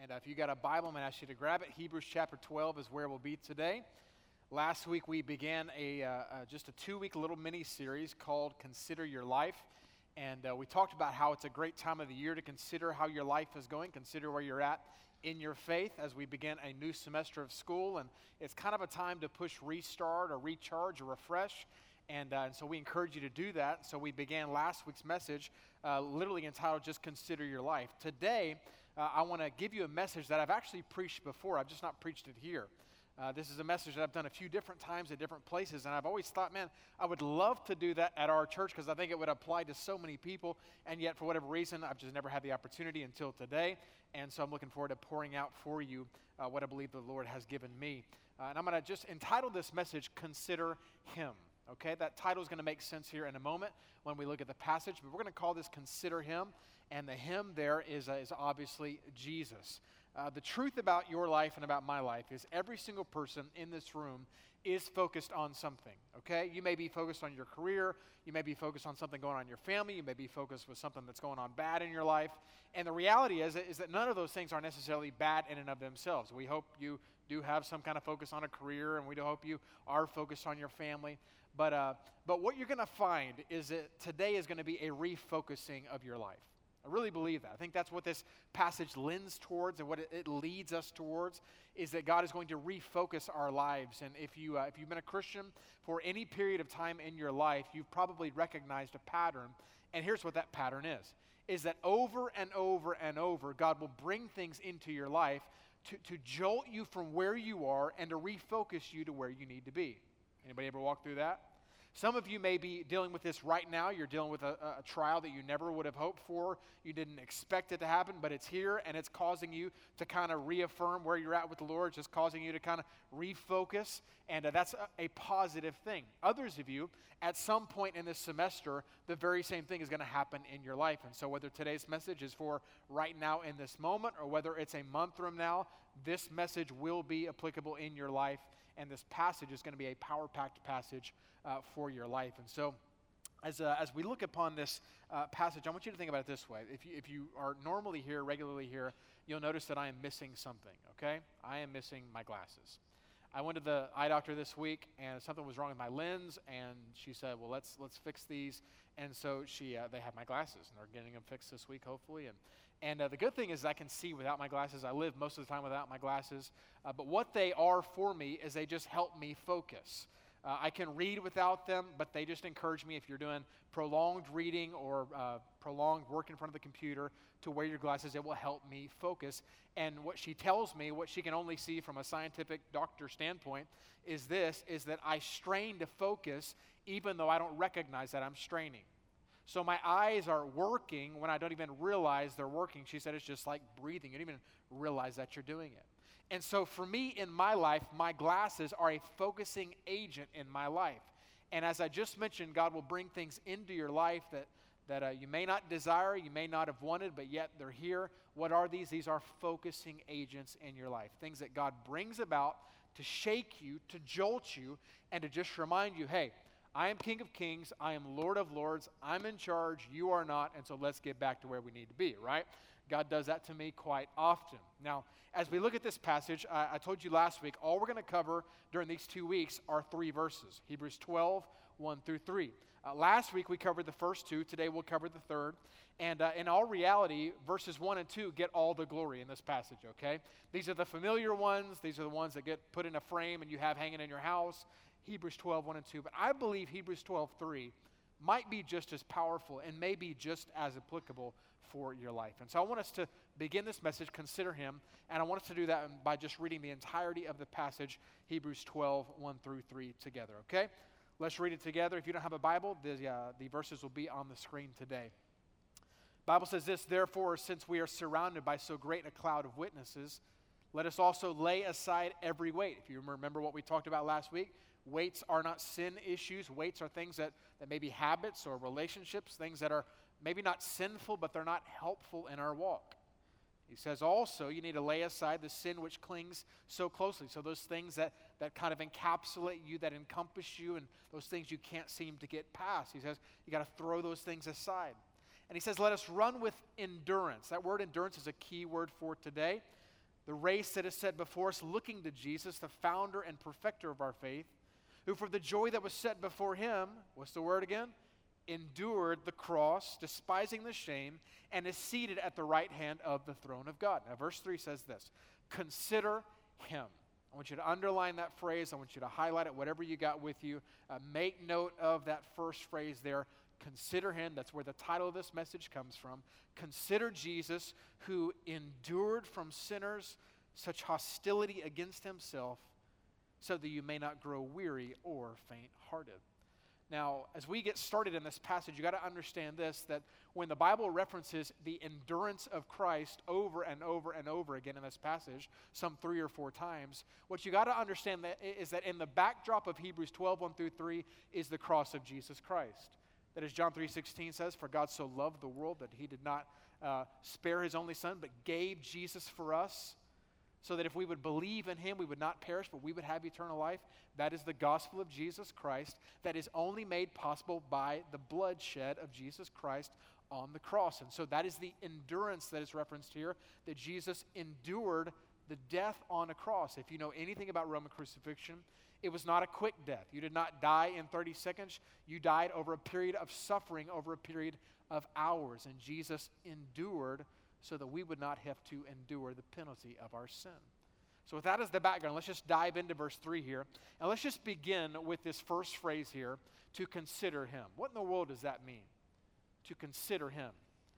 And if you got a Bible, I'm going to ask you to grab it. Hebrews chapter 12 is where we'll be today. Last week we began just a 2-week little mini-series called Consider Your Life. And we talked about how it's a great time of the year to consider how your life is going, consider where you're at in your faith as we begin a new semester of school. And it's kind of a time to push restart or recharge or refresh. And so we encourage you to do that. So we began last week's message literally entitled Just Consider Your Life. Today, I want to give you a message that I've actually preached before. I've just not preached it here. This is a message that I've done a few different times at different places, and I've always thought, man, I would love to do that at our church because I think it would apply to so many people, and yet for whatever reason, I've just never had the opportunity until today, and so I'm looking forward to pouring out for you what I believe the Lord has given me. And I'm going to just entitle this message, Consider Him. Okay, that title is going to make sense here in a moment when we look at the passage, but we're going to call this Consider Him, and the Him there is obviously Jesus. The truth about your life and about my life is every single person in this room is focused on something, okay? You may be focused on your career, you may be focused on something going on in your family, you may be focused with something that's going on bad in your life, and the reality is that none of those things are necessarily bad in and of themselves. We hope you do have some kind of focus on a career, and we do hope you are focused on your family, but what you're going to find is that today is going to be a refocusing of your life. I really believe that. I think that's what this passage lends towards and what it leads us towards is that God is going to refocus our lives. And if you've been a Christian for any period of time in your life, you've probably recognized a pattern. And here's what that pattern is that over and over and over, God will bring things into your life to jolt you from where you are and to refocus you to where you need to be. Anybody ever walk through that? Some of you may be dealing with this right now. You're dealing with a trial that you never would have hoped for. You didn't expect it to happen, but it's here, and it's causing you to kind of reaffirm where you're at with the Lord. It's just causing you to kind of refocus, and that's a positive thing. Others of you, at some point in this semester, the very same thing is going to happen in your life. And so whether today's message is for right now in this moment or whether it's a month from now, this message will be applicable in your life, and this passage is going to be a power-packed passage for your life. And so as we look upon this passage, I want you to think about it this way. If you are normally here, regularly here, you'll notice that I am missing something, okay? I am missing my glasses. I went to the eye doctor this week, and something was wrong with my lens, and she said, well, let's fix these. And so they have my glasses, and they're getting them fixed this week, hopefully. And the good thing is I can see without my glasses. I live most of the time without my glasses. But what they are for me is they just help me focus. I can read without them, but they just encourage me if you're doing prolonged reading or prolonged work in front of the computer to wear your glasses. It will help me focus. And what she tells me, what she can only see from a scientific doctor standpoint, is that I strain to focus even though I don't recognize that I'm straining. So my eyes are working when I don't even realize they're working. She said it's just like breathing. You don't even realize that you're doing it. And so for me in my life, my glasses are a focusing agent in my life. And as I just mentioned, God will bring things into your life that you may not desire, you may not have wanted, but yet they're here. What are these? These are focusing agents in your life. Things that God brings about to shake you, to jolt you, and to just remind you, hey, I am King of Kings, I am Lord of Lords, I'm in charge, you are not, and so let's get back to where we need to be, right? God does that to me quite often. Now, as we look at this passage, I told you last week, all we're going to cover during these 2 weeks are 3 verses, Hebrews 12, 1 through 3. Last week we covered the first 2, today we'll cover the third, and in all reality, verses 1 and 2 get all the glory in this passage, okay? These are the familiar ones, these are the ones that get put in a frame and you have hanging in your house, Hebrews 12, 1 and 2, but I believe Hebrews 12, 3 might be just as powerful and maybe just as applicable for your life. And so I want us to begin this message, Consider Him, and I want us to do that by just reading the entirety of the passage, Hebrews 12, 1 through 3 together, okay? Let's read it together. If you don't have a Bible, the verses will be on the screen today. The Bible says this, therefore, since we are surrounded by so great a cloud of witnesses, let us also lay aside every weight. If you remember what we talked about last week, weights are not sin issues. Weights are things that may be habits or relationships, things that are maybe not sinful, but they're not helpful in our walk. He says also you need to lay aside the sin which clings so closely. So those things that kind of encapsulate you, that encompass you, and those things you can't seem to get past. He says you got to throw those things aside. And he says let us run with endurance. That word endurance is a key word for today. the race that is set before us, looking to Jesus, the founder and perfecter of our faith, who for the joy that was set before him, what's the word again? Endured the cross, despising the shame, and is seated at the right hand of the throne of God. Now, verse 3 says this, consider him. I want you to underline that phrase. I want you to highlight it, whatever you got with you. Make note of that first phrase there. Consider him. That's where the title of this message comes from. Consider Jesus, who endured from sinners such hostility against himself, so that you may not grow weary or faint-hearted. Now, as we get started in this passage, you got to understand this, that when the Bible references the endurance of Christ over and over and over again in this passage, some 3 or 4 times, what you got to understand is that in the backdrop of Hebrews 12, 1 through 3, is the cross of Jesus Christ. That as John 3:16 says, for God so loved the world that he did not spare his only son, but gave Jesus for us, so that if we would believe in him, we would not perish, but we would have eternal life. That is the gospel of Jesus Christ that is only made possible by the bloodshed of Jesus Christ on the cross. And so that is the endurance that is referenced here, that Jesus endured the death on a cross. If you know anything about Roman crucifixion, it was not a quick death. You did not die in 30 seconds. You died over a period of suffering, over a period of hours. And Jesus endured so that we would not have to endure the penalty of our sin. So with that as the background, let's just dive into verse 3 here. And let's just begin with this first phrase here, to consider him. What in the world does that mean? To consider him.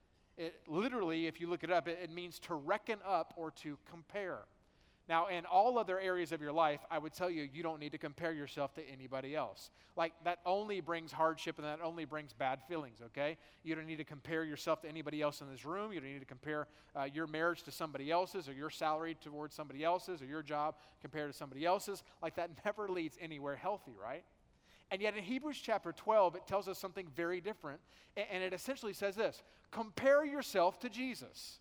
It literally, if you look it up, it means to reckon up or to compare. Now, in all other areas of your life, I would tell you, you don't need to compare yourself to anybody else. Like, that only brings hardship and that only brings bad feelings, okay? You don't need to compare yourself to anybody else in this room. You don't need to compare your marriage to somebody else's, or your salary towards somebody else's, or your job compared to somebody else's. Like, that never leads anywhere healthy, right? And yet in Hebrews chapter 12, it tells us something very different. And it essentially says this, compare yourself to Jesus.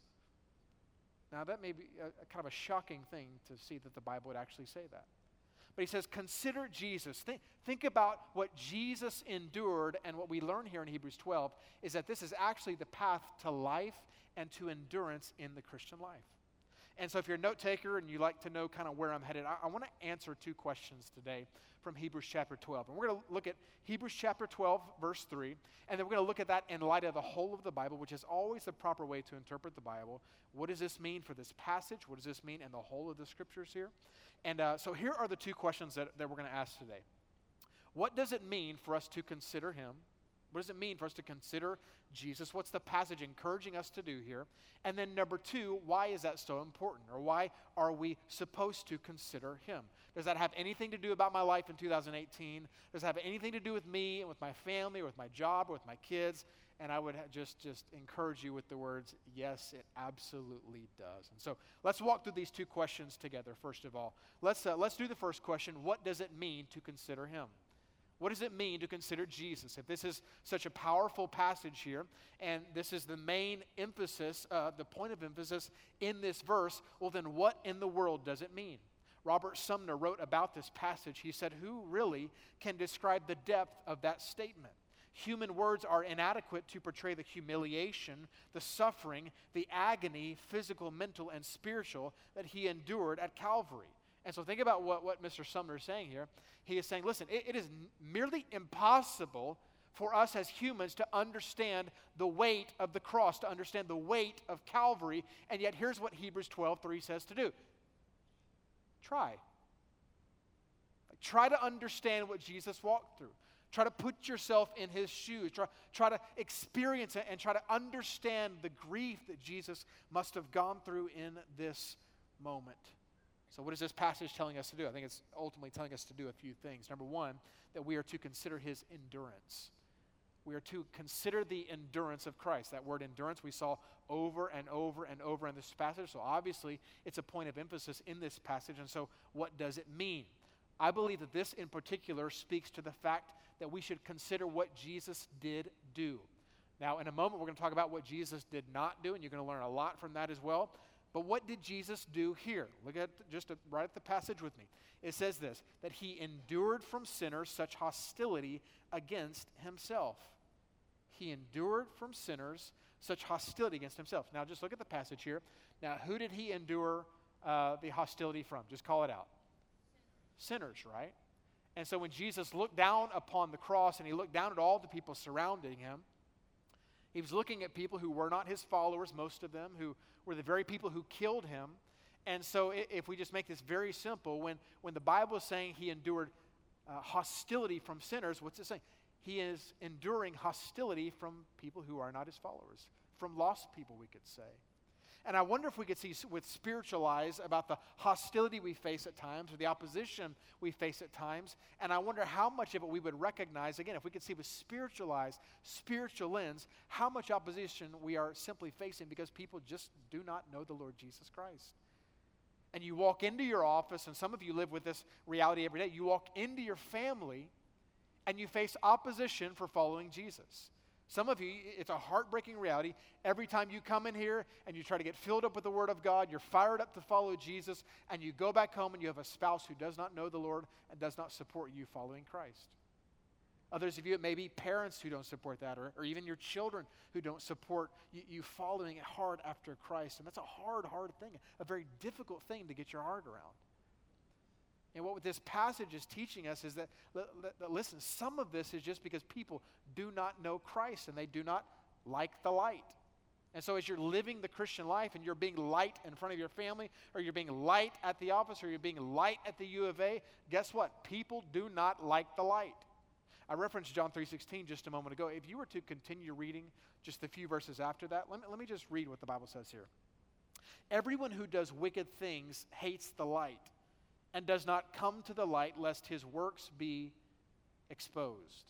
Now, that may be a kind of a shocking thing to see that the Bible would actually say that. But he says, consider Jesus. Think about what Jesus endured, and what we learn here in Hebrews 12 is that this is actually the path to life and to endurance in the Christian life. And so if you're a note taker and you like to know kind of where I'm headed, I want to answer 2 questions today from Hebrews chapter 12. And we're going to look at Hebrews chapter 12, verse 3, and then we're going to look at that in light of the whole of the Bible, which is always the proper way to interpret the Bible. What does this mean for this passage? What does this mean in the whole of the scriptures here? And so here are the 2 questions that we're going to ask today. What does it mean for us to consider him? What does it mean for us to consider Jesus? What's the passage encouraging us to do here? And then number 2, why is that so important? Or why are we supposed to consider him? Does that have anything to do about my life in 2018? Does it have anything to do with me and with my family or with my job or with my kids? And I would just encourage you with the words, yes, it absolutely does. And so let's walk through these 2 questions together, first of all. Let's do the first question. What does it mean to consider him? What does it mean to consider Jesus? If this is such a powerful passage here, and this is the main emphasis, the point of emphasis in this verse, well then what in the world does it mean? Robert Sumner wrote about this passage. He said, who really can describe the depth of that statement? Human words are inadequate to portray the humiliation, the suffering, the agony, physical, mental, and spiritual that he endured at Calvary. And so think about what Mr. Sumner is saying here. He is saying, listen, it is merely impossible for us as humans to understand the weight of the cross, to understand the weight of Calvary, and yet here's what Hebrews 12:3 says to do. Try. Try to understand what Jesus walked through. Try to put yourself in his shoes. Try to experience it and try to understand the grief that Jesus must have gone through in this moment. So what is this passage telling us to do? I think it's ultimately telling us to do a few things. Number 1, that we are to consider his endurance. We are to consider the endurance of Christ. That word endurance we saw over and over and over in this passage. So obviously it's a point of emphasis in this passage. And so what does it mean? I believe that this in particular speaks to the fact that we should consider what Jesus did do. Now in a moment we're going to talk about what Jesus did not do, and you're going to learn a lot from that as well. But what did Jesus do here? Look at right at the passage with me. It says this, that he endured from sinners such hostility against himself. He endured from sinners such hostility against himself. Now just look at the passage here. Now who did he endure the hostility from? Just call it out. Sinners, right? And so when Jesus looked down upon the cross and he looked down at all the people surrounding him, he was looking at people who were not his followers, most of them, who were the very people who killed him. And so if we just make this very simple, when the Bible is saying he endured hostility from sinners, what's it saying? He is enduring hostility from people who are not his followers, from lost people, we could say. And I wonder if we could see with spiritual eyes about the hostility we face at times, or the opposition we face at times. And I wonder how much of it we would recognize, again, if we could see with spiritual eyes, spiritual lens, how much opposition we are simply facing because people just do not know the Lord Jesus Christ. And you walk into your office, and some of you live with this reality every day. You walk into your family, and you face opposition for following Jesus. Some of you, it's a heartbreaking reality. Every time you come in here and you try to get filled up with the Word of God, you're fired up to follow Jesus, and you go back home and you have a spouse who does not know the Lord and does not support you following Christ. Others of you, it may be parents who don't support that, or even your children who don't support you following hard after Christ. And that's a hard thing, a very difficult thing to get your heart around. And what this passage is teaching us is that, listen, some of this is just because people do not know Christ and they do not like the light. And so as you're living the Christian life and you're being light in front of your family, or you're being light at the office, or you're being light at the U of A, guess what? People do not like the light. I referenced John 3:16 just a moment ago. If you were to continue reading just a few verses after that, let me just read what the Bible says here. Everyone who does wicked things hates the light and does not come to the light lest his works be exposed.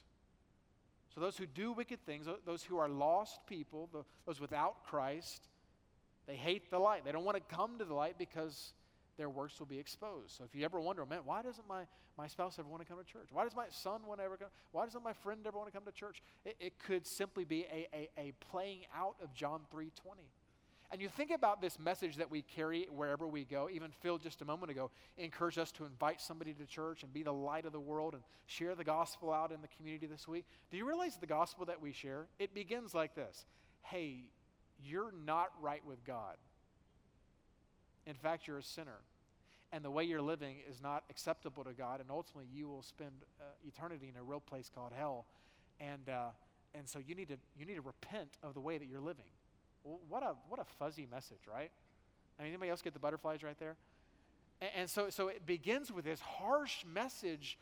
So those who do wicked things, those who are lost people, those without Christ, they hate the light. They don't want to come to the light because their works will be exposed. So if you ever wonder, man, why doesn't my spouse ever want to come to church? Why does my son want to ever come? Why doesn't my friend ever want to come to church? It could simply be a playing out of John 3:20. And you think about this message that we carry wherever we go. Even Phil just a moment ago encouraged us to invite somebody to church and be the light of the world and share the gospel out in the community this week. Do you realize the gospel that we share? It begins like this. Hey, you're not right with God. In fact, you're a sinner. And the way you're living is not acceptable to God. And ultimately, you will spend eternity in a real place called hell. And so you need to repent of the way that you're living. What a fuzzy message, right? I mean, anybody else get the butterflies right there? And so it begins with this harsh message,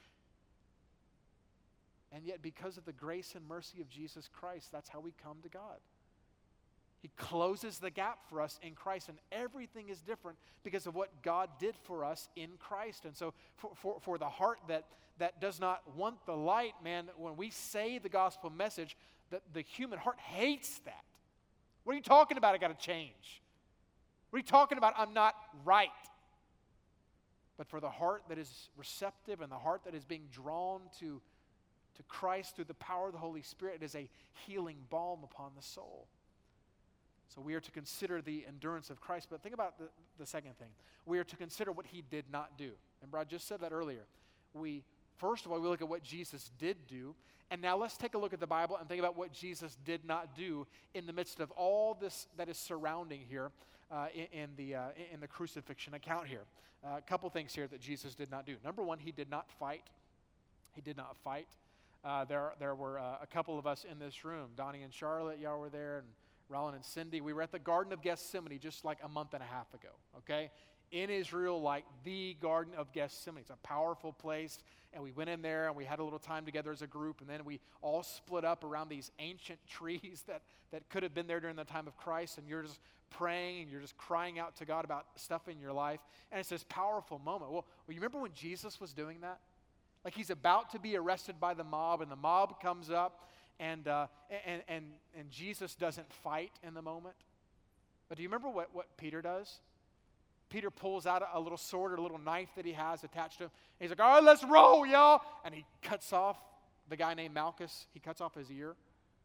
and yet because of the grace and mercy of Jesus Christ, that's how we come to God. He closes the gap for us in Christ, and everything is different because of what God did for us in Christ. And so for the heart that does not want the light, man, when we say the gospel message, the human heart hates that. What are you talking about? I got to change. What are you talking about? I'm not right. But for the heart that is receptive and the heart that is being drawn to Christ through the power of the Holy Spirit, it is a healing balm upon the soul. So we are to consider the endurance of Christ. But think about the second thing. We are to consider what he did not do. Remember, I just said that earlier. First of all, we look at what Jesus did do. And now let's take a look at the Bible and think about what Jesus did not do in the midst of all this that is surrounding here in the crucifixion account here. A couple things here that Jesus did not do. Number one, he did not fight. He did not fight. There were a couple of us in this room. Donnie and Charlotte, y'all were there, and Roland and Cindy. We were at the Garden of Gethsemane just like a month and a half ago, okay? In Israel, like the Garden of Gethsemane. It's a powerful place. And we went in there and we had a little time together as a group, and then we all split up around these ancient trees that could have been there during the time of Christ, and you're just praying and you're just crying out to God about stuff in your life. And it's this powerful moment. Well, you remember when Jesus was doing that? Like he's about to be arrested by the mob, and the mob comes up, and Jesus doesn't fight in the moment. But do you remember what Peter does? Peter pulls out a little sword or a little knife that he has attached to him. And he's like, all right, let's roll, y'all. And he cuts off the guy named Malchus. He cuts off his ear.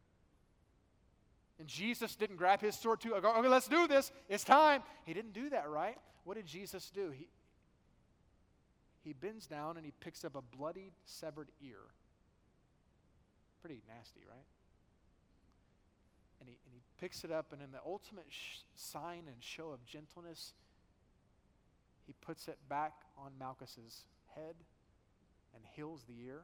And Jesus didn't grab his sword too. Okay, let's do this. It's time. He didn't do that, right? What did Jesus do? He bends down and he picks up a bloodied, severed ear. Pretty nasty, right? And he picks it up, and in the ultimate sign and show of gentleness, puts it back on Malchus's head and heals the ear.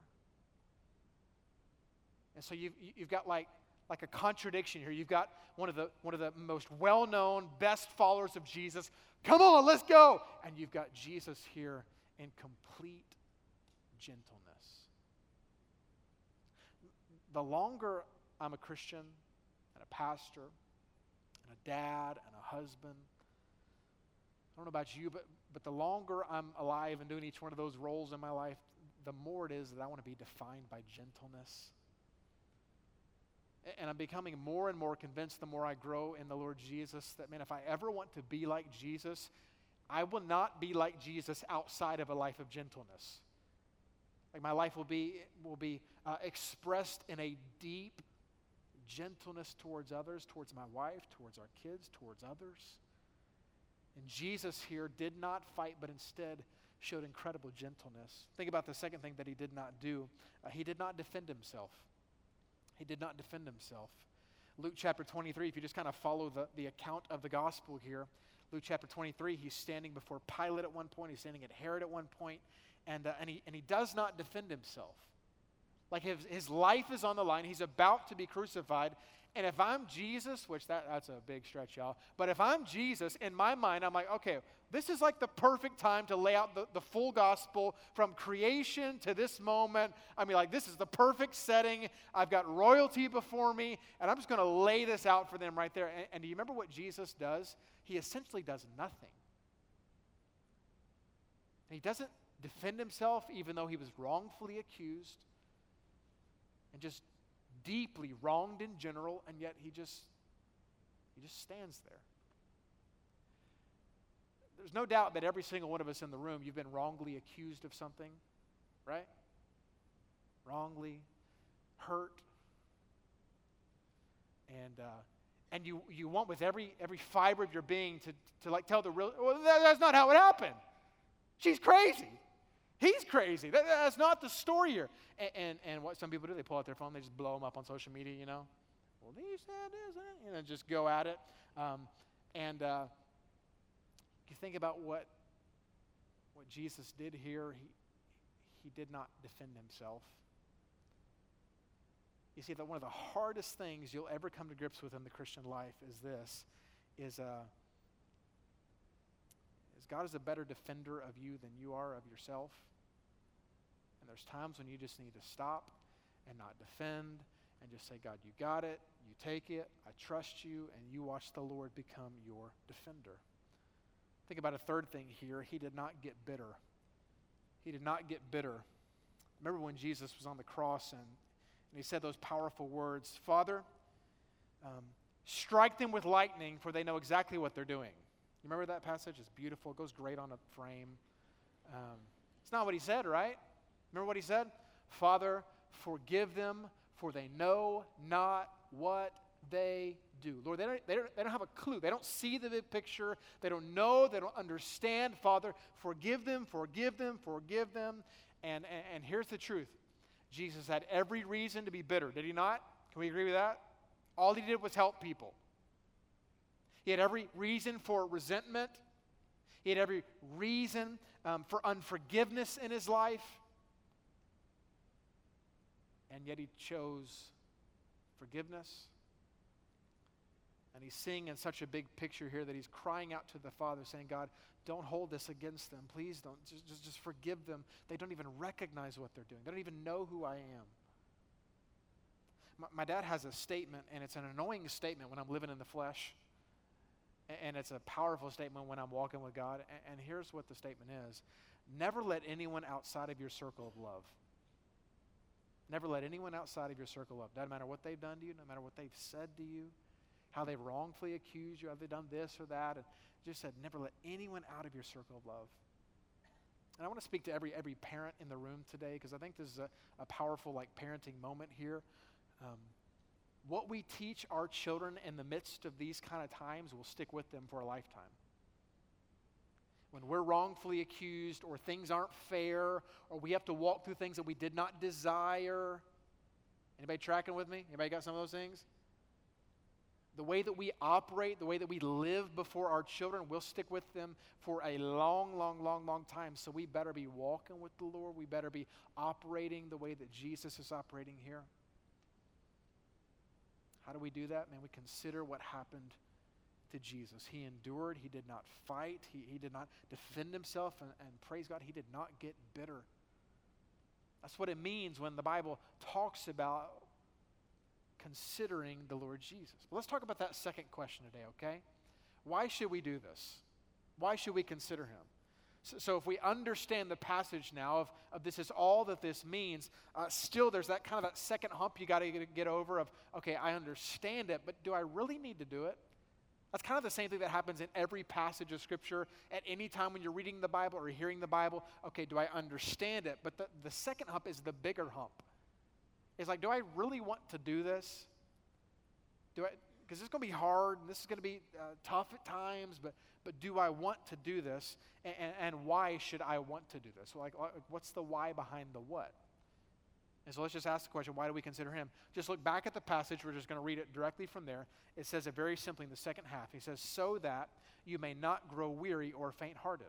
And so you've got like a contradiction here. You've got one of the most well-known, best followers of Jesus. Come on, let's go. And you've got Jesus here in complete gentleness. The longer I'm a Christian and a pastor and a dad and a husband, I don't know about you, but the longer I'm alive and doing each one of those roles in my life, the more it is that I want to be defined by gentleness. And I'm becoming more and more convinced the more I grow in the Lord Jesus that, man, if I ever want to be like Jesus, I will not be like Jesus outside of a life of gentleness. Like my life will be expressed in a deep gentleness towards others, towards my wife, towards our kids, towards others. And Jesus here did not fight, but instead showed incredible gentleness. Think about the second thing that he did not do. He did not defend himself. He did not defend himself. Luke chapter 23, if you just kind of follow the account of the gospel here, Luke chapter 23, he's standing before Pilate at one point, he's standing at Herod at one point, and he does not defend himself. Like his life is on the line, he's about to be crucified, and if I'm Jesus, which that's a big stretch, y'all, but if I'm Jesus, in my mind, I'm like, okay, this is like the perfect time to lay out the full gospel from creation to this moment. I mean, like, this is the perfect setting. I've got royalty before me, and I'm just going to lay this out for them right there. And do you remember what Jesus does? He essentially does nothing. He doesn't defend himself, even though he was wrongfully accused and just deeply wronged in general, and yet he just stands there. There's no doubt that every single one of us in the room, you've been wrongly accused of something, right? Wrongly hurt. And you want with every fiber of your being to like tell the real, well, that's not how it happened. She's crazy. He's crazy. That's not the story here. And what some people do, they pull out their phone, they just blow them up on social media, you know. Well, he said this, just go at it. You think about what Jesus did here. He did not defend himself. You see, that one of the hardest things you'll ever come to grips with in the Christian life is God is a better defender of you than you are of yourself. And there's times when you just need to stop and not defend and just say, God, you got it, you take it, I trust you, and you watch the Lord become your defender. Think about a third thing here. He did not get bitter. He did not get bitter. Remember when Jesus was on the cross and he said those powerful words, Father, strike them with lightning, for they know exactly what they're doing. You remember that passage? It's beautiful. It goes great on a frame. It's not what he said, right? Remember what he said? Father, forgive them, for they know not what they do. Lord, they don't have a clue. They don't see the big picture. They don't know. They don't understand. Father, forgive them, forgive them, forgive them. And here's the truth. Jesus had every reason to be bitter, did he not? Can we agree with that? All he did was help people. He had every reason for resentment. He had every reason for unforgiveness in his life. And yet he chose forgiveness. And he's seeing in such a big picture here that he's crying out to the Father saying, God, don't hold this against them. Please don't. Just forgive them. They don't even recognize what they're doing. They don't even know who I am. My dad has a statement, and it's an annoying statement when I'm living in the flesh. And it's a powerful statement when I'm walking with God. And here's what the statement is. Never let anyone outside of your circle of love. Never let anyone outside of your circle of love. Doesn't matter what they've done to you, no matter what they've said to you, how they've wrongfully accused you, have they done this or that. And just said, never let anyone out of your circle of love. And I want to speak to every parent in the room today, because I think this is a powerful parenting moment here. What we teach our children in the midst of these kind of times will stick with them for a lifetime. When we're wrongfully accused, or things aren't fair, or we have to walk through things that we did not desire. Anybody tracking with me? Anybody got some of those things? the way that we operate, the way that we live before our children, we'll stick with them for a long, long, long, long time. So we better be walking with the Lord. We better be operating the way that Jesus is operating here. How do we do that? Man, we consider what happened to Jesus. He endured. He did not fight. He did not defend himself. And praise God, he did not get bitter. That's what it means when the Bible talks about considering the Lord Jesus. But let's talk about that second question today, okay? Why should we do this? Why should we consider him? So if we understand the passage now of this is all that this means, still there's that kind of that second hump you got to get over of, okay, I understand it, but do I really need to do it? That's kind of the same thing that happens in every passage of Scripture at any time when you're reading the Bible or hearing the Bible. Okay, do I understand it? But the second hump is the bigger hump. It's like, do I really want to do this? Because it's going to be hard, and this is going to be tough at times, but do I want to do this? And why should I want to do this? So like, what's the why behind the what? And so let's just ask the question, why do we consider him? Just look back at the passage. We're just going to read it directly from there. It says it very simply in the second half. He says, so that you may not grow weary or faint-hearted.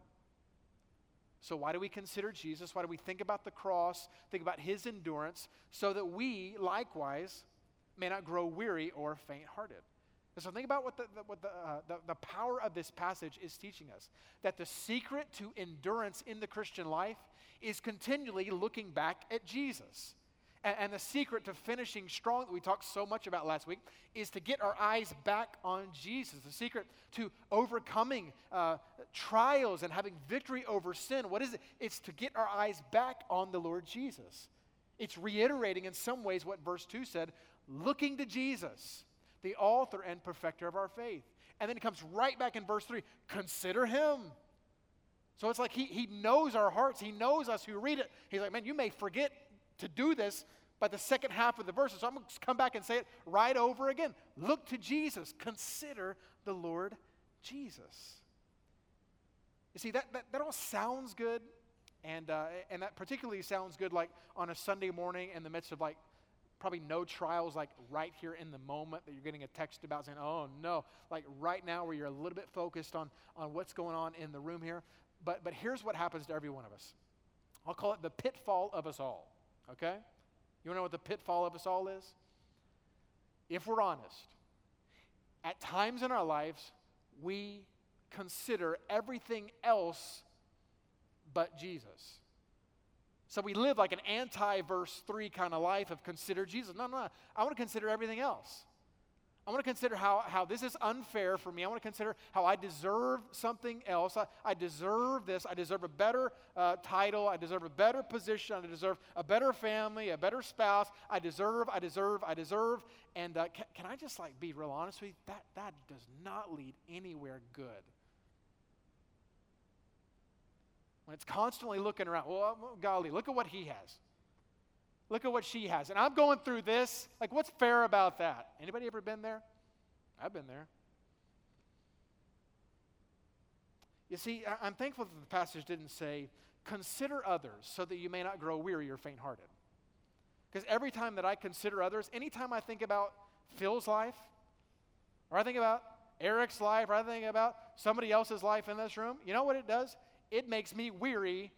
So why do we consider Jesus? Why do we think about the cross, think about his endurance, so that we, likewise, may not grow weary or faint-hearted? And so think about what the power of this passage is teaching us. That the secret to endurance in the Christian life is continually looking back at Jesus. And the secret to finishing strong that we talked so much about last week is to get our eyes back on Jesus. The secret to overcoming trials and having victory over sin, what is it? It's to get our eyes back on the Lord Jesus. It's reiterating in some ways what verse 2 said, looking to Jesus, the author and perfecter of our faith. And then it comes right back in verse 3, consider him. So it's like he knows our hearts. He knows us who read it. He's like, man, you may forget to do this by the second half of the verse. So I'm going to come back and say it right over again. Look to Jesus. Consider the Lord Jesus. You see, that all sounds good, and that particularly sounds good like on a Sunday morning in the midst of like probably no trials, like right here in the moment that you're getting a text about saying, oh no, like right now where you're a little bit focused on what's going on in the room here. But here's what happens to every one of us. I'll call it the pitfall of us all. Okay? You want to know what the pitfall of us all is? If we're honest, at times in our lives, we consider everything else but Jesus. So we live like an anti-verse 3 kind of life of consider Jesus. No. I want to consider everything else. I want to consider how this is unfair for me. I want to consider how I deserve something else. I deserve this. I deserve a better title. I deserve a better position. I deserve a better family, a better spouse. I deserve. And can I just like be real honest with you? That does not lead anywhere good. When it's constantly looking around, well, golly, look at what he has. Look at what she has. And I'm going through this. Like, what's fair about that? Anybody ever been there? I've been there. You see, I'm thankful that the passage didn't say, consider others so that you may not grow weary or faint-hearted. Because every time that I consider others, anytime I think about Phil's life, or I think about Eric's life, or I think about somebody else's life in this room, you know what it does? It makes me weary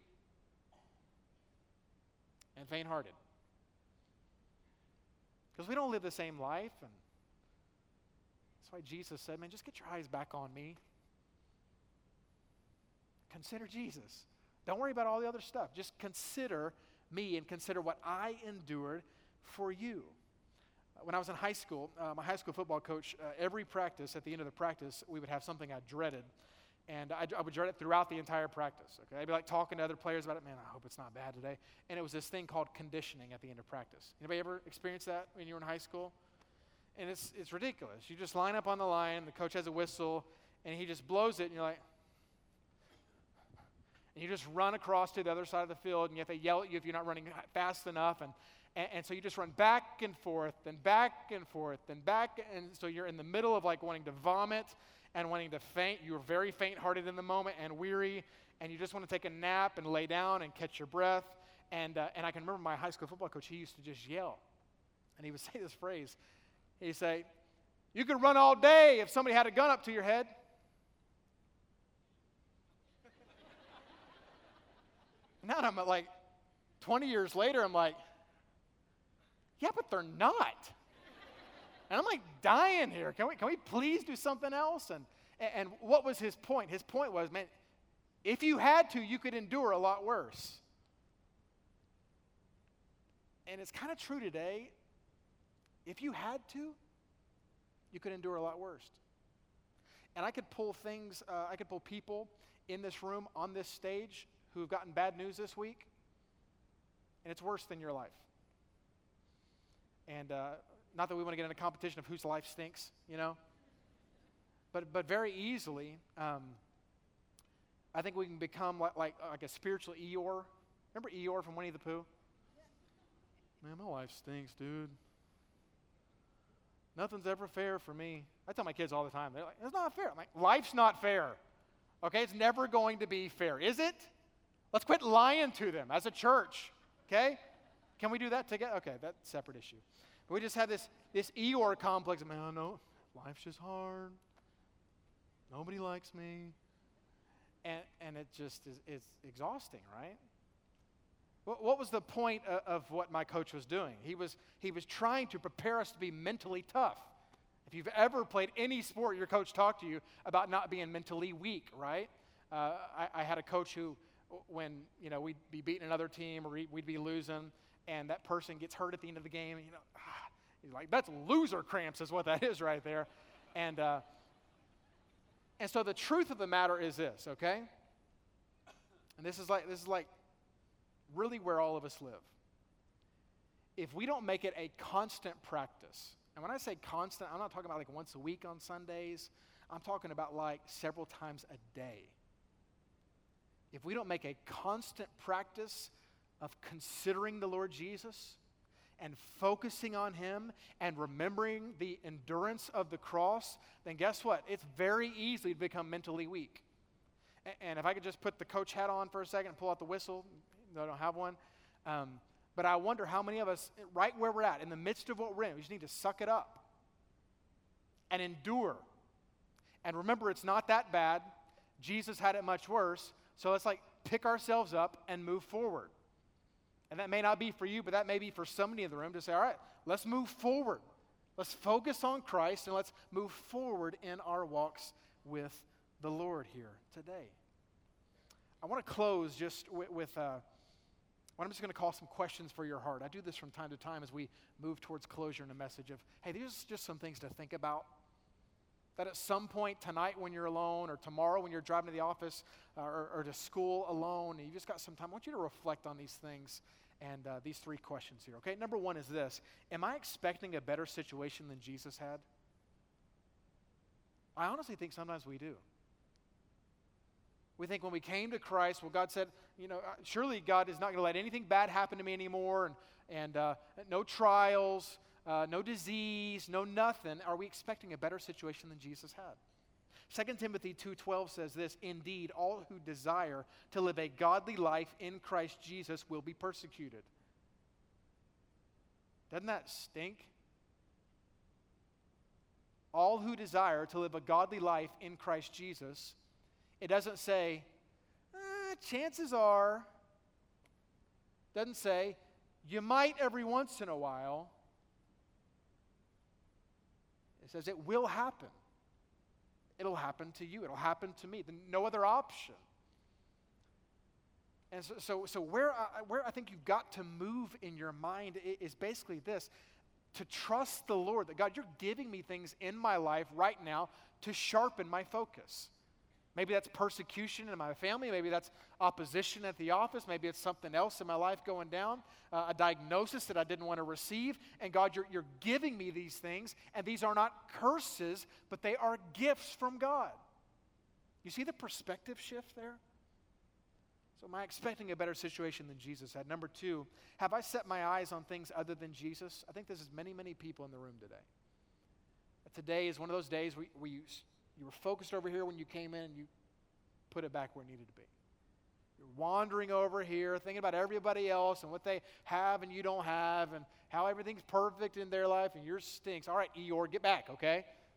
and faint-hearted. Because we don't live the same life, and that's why Jesus said, man, just get your eyes back on me. Consider Jesus. Don't worry about all the other stuff. Just consider me and consider what I endured for you. When I was in high school, my high school football coach, every practice, at the end of the practice, we would have something I dreaded. And I would dread it throughout the entire practice. Okay, I'd be like talking to other players about it. Man, I hope it's not bad today. And it was this thing called conditioning at the end of practice. Anybody ever experienced that when you were in high school? And it's ridiculous. You just line up on the line. The coach has a whistle, and he just blows it, and you're like, and you just run across to the other side of the field, and you have to yell at you if you're not running fast enough. And so you just run back and forth, and back and forth, and back, and so you're in the middle of like wanting to vomit and wanting to faint. You were very faint-hearted in the moment and weary, and you just want to take a nap and lay down and catch your breath. And I can remember my high school football coach, he used to just yell. And he would say this phrase. He'd say, You could run all day if somebody had a gun up to your head. Now I'm like, 20 years later, I'm like, yeah, but they're not. And I'm like dying here. Can we please do something else? And what was his point? His point was, man, if you had to, you could endure a lot worse. And it's kind of true today. If you had to, you could endure a lot worse. And I could pull people in this room, on this stage, who have gotten bad news this week, and it's worse than your life. And not that we want to get in a competition of whose life stinks, but very easily, I think we can become like a spiritual Eeyore. Remember Eeyore from Winnie the Pooh? Man, my life stinks, dude. Nothing's ever fair for me. I tell my kids all the time, they're like, it's not fair. I'm like, life's not fair. Okay, it's never going to be fair. Is it? Let's quit lying to them as a church. Okay? Can we do that together? Okay, that's a separate issue. But we just have this Eeyore complex. Man, I know life's just hard. Nobody likes me. And it just is exhausting, right? What was the point of what my coach was doing? He was trying to prepare us to be mentally tough. If you've ever played any sport, your coach talked to you about not being mentally weak, right? I had a coach who, when we'd be beating another team or we'd be losing, and that person gets hurt at the end of the game, and he's like, that's loser cramps is what that is right there. And so the truth of the matter is this, okay? And this is like really where all of us live. If we don't make it a constant practice, and when I say constant, I'm not talking about like once a week on Sundays. I'm talking about like several times a day. If we don't make a constant practice of considering the Lord Jesus and focusing on Him and remembering the endurance of the cross, then guess what? It's very easy to become mentally weak. And if I could just put the coach hat on for a second and pull out the whistle, I don't have one. But I wonder how many of us, right where we're at, in the midst of what we're in, we just need to suck it up and endure. And remember, it's not that bad. Jesus had it much worse. So let's pick ourselves up and move forward. And that may not be for you, but that may be for somebody in the room to say, all right, let's move forward. Let's focus on Christ and let's move forward in our walks with the Lord here today. I want to close just with what I'm just going to call some questions for your heart. I do this from time to time as we move towards closure in a message of, hey, these are just some things to think about. That at some point tonight when you're alone or tomorrow when you're driving to the office or to school alone and you just got some time, I want you to reflect on these things and these three questions here, okay? Number one is this. Am I expecting a better situation than Jesus had? I honestly think sometimes we do. We think when we came to Christ, well, God said, surely God is not going to let anything bad happen to me anymore, and no trials, no disease, no nothing. Are we expecting a better situation than Jesus had? 2 Timothy 2:12 says this, indeed, all who desire to live a godly life in Christ Jesus will be persecuted. Doesn't that stink? All who desire to live a godly life in Christ Jesus. It doesn't say, chances are. Doesn't say, you might every once in a while. It says it will happen. It'll happen to you. It'll happen to me. No other option. And so where I think you've got to move in your mind is basically this. To trust the Lord. That God, you're giving me things in my life right now to sharpen my focus. Maybe that's persecution in my family. Maybe that's opposition at the office. Maybe it's something else in my life going down, a diagnosis that I didn't want to receive. And God, you're giving me these things, and these are not curses, but they are gifts from God. You see the perspective shift there? So am I expecting a better situation than Jesus had? Number two, have I set my eyes on things other than Jesus? I think this is many, many people in the room today. Today is one of those days where you were focused over here when you came in and you put it back where it needed to be. You're wandering over here, thinking about everybody else and what they have and you don't have and how everything's perfect in their life and yours stinks. All right, Eeyore, get back, okay?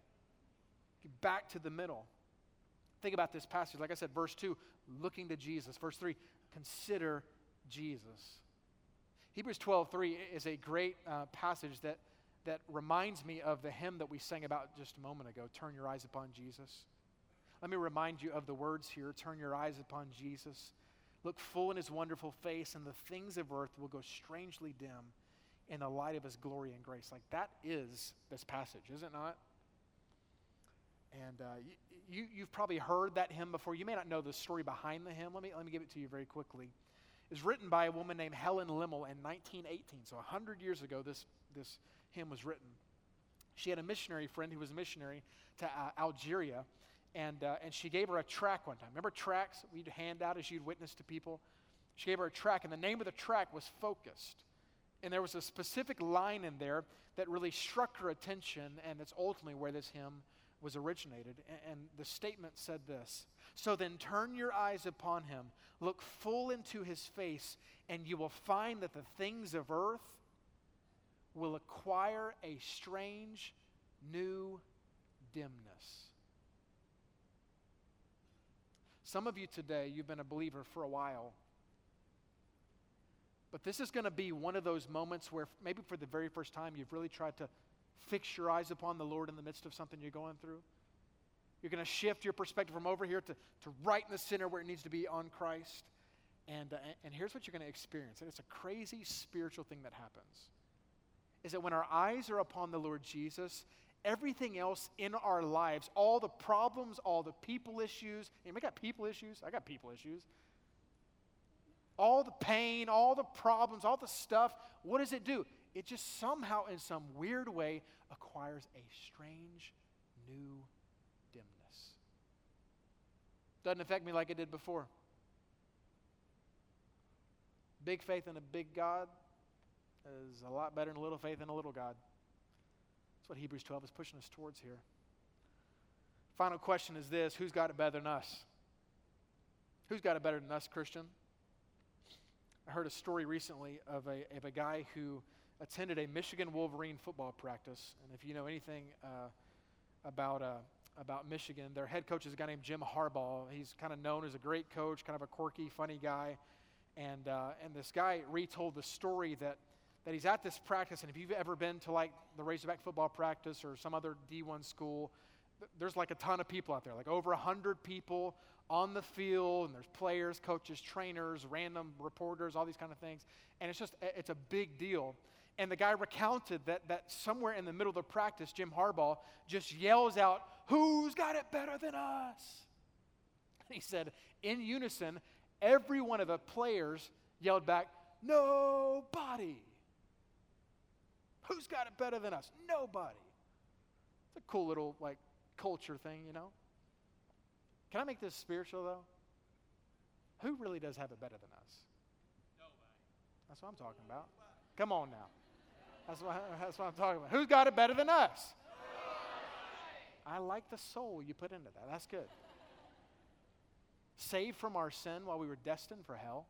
back to the middle. Think about this passage. Like I said, verse 2, looking to Jesus. Verse 3, consider Jesus. Hebrews 12:3 is a great passage that reminds me of the hymn that we sang about just a moment ago, Turn Your Eyes Upon Jesus. Let me remind you of the words here, turn your eyes upon Jesus. Look full in his wonderful face, and the things of earth will go strangely dim in the light of his glory and grace. Like that is this passage, is it not? And you've probably heard that hymn before. You may not know the story behind the hymn. Let me give it to you very quickly. It was written by a woman named Helen Limmel in 1918. So 100 years ago, this hymn was written. She had a missionary friend who was a missionary to Algeria, and she gave her a tract one time. Remember tracts we'd hand out as you'd witness to people? She gave her a tract, and the name of the tract was Focused. And there was a specific line in there that really struck her attention, and it's ultimately where this hymn was originated. And the statement said this: so then turn your eyes upon him, look full into his face, and you will find that the things of earth will acquire a strange new dimness. Some of you today, you've been a believer for a while, but this is going to be one of those moments where maybe for the very first time you've really tried to fix your eyes upon the Lord in the midst of something you're going through. You're going to shift your perspective from over here to right in the center where it needs to be on Christ. And here's what you're going to experience. And it's a crazy spiritual thing that happens. Is that when our eyes are upon the Lord Jesus, everything else in our lives, all the problems, all the people issues, and we got people issues, I got people issues, all the pain, all the problems, all the stuff, what does it do? It just somehow, in some weird way, acquires a strange new dimness. Doesn't affect me like it did before. Big faith in a big God is a lot better than a little faith in a little God. That's what Hebrews 12 is pushing us towards here. Final question is this: who's got it better than us? Who's got it better than us, Christian? I heard a story recently of a guy who attended a Michigan Wolverine football practice. And if you know anything about Michigan, their head coach is a guy named Jim Harbaugh. He's kind of known as a great coach, kind of a quirky, funny guy. And this guy retold the story that he's at this practice, and if you've ever been to like the Razorback football practice or some other D1 school, there's like a ton of people out there, like over 100 people on the field, and there's players, coaches, trainers, random reporters, all these kind of things. And it's a big deal. And the guy recounted that somewhere in the middle of the practice, Jim Harbaugh just yells out, "Who's got it better than us?" And he said, in unison, every one of the players yelled back, "Nobody." Who's got it better than us? Nobody. It's a cool little like culture thing, you know. Can I make this spiritual though? Who really does have it better than us? Nobody. That's what I'm talking about. Come on now. That's what I'm talking about. Who's got it better than us? Nobody. I like the soul you put into that. That's good. Saved from our sin while we were destined for hell.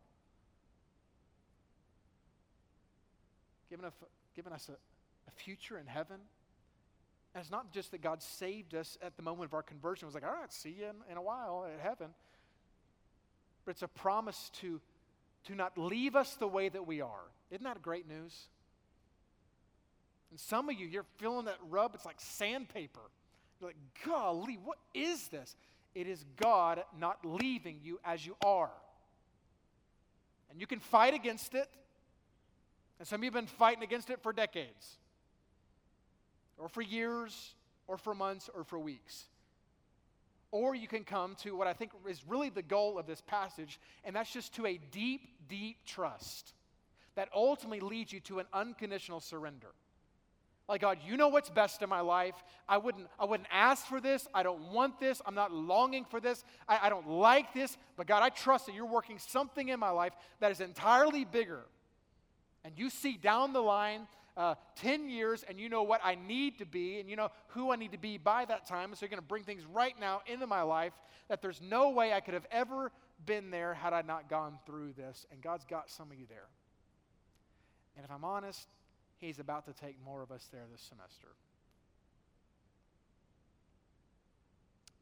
Given us a future in heaven. And it's not just that God saved us at the moment of our conversion. It was like, all right, see you in a while at heaven. But it's a promise to not leave us the way that we are. Isn't that great news? And some of you, you're feeling that rub. It's like sandpaper. You're like, golly, what is this? It is God not leaving you as you are. And you can fight against it. And some of you have been fighting against it for decades. Or for years, or for months, or for weeks. Or you can come to what I think is really the goal of this passage, and that's just to a deep, deep trust that ultimately leads you to an unconditional surrender. Like, God, you know what's best in my life. I wouldn't ask for this. I don't want this. I'm not longing for this. I don't like this. But God, I trust that you're working something in my life that is entirely bigger. And you see down the line 10 years, and you know what I need to be, and you know who I need to be by that time. And so you're going to bring things right now into my life that there's no way I could have ever been there had I not gone through this. And God's got some of you there. And if I'm honest, He's about to take more of us there this semester.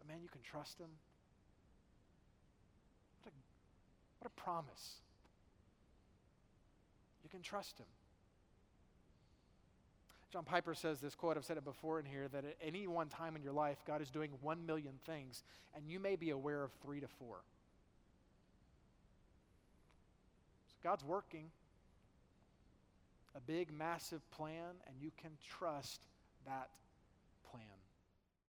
But man, you can trust him. What a promise. You can trust him. John Piper says this quote, I've said it before in here, that at any one time in your life, God is doing 1 million things, and you may be aware of 3 to 4. So God's working a big, massive plan, and you can trust that plan.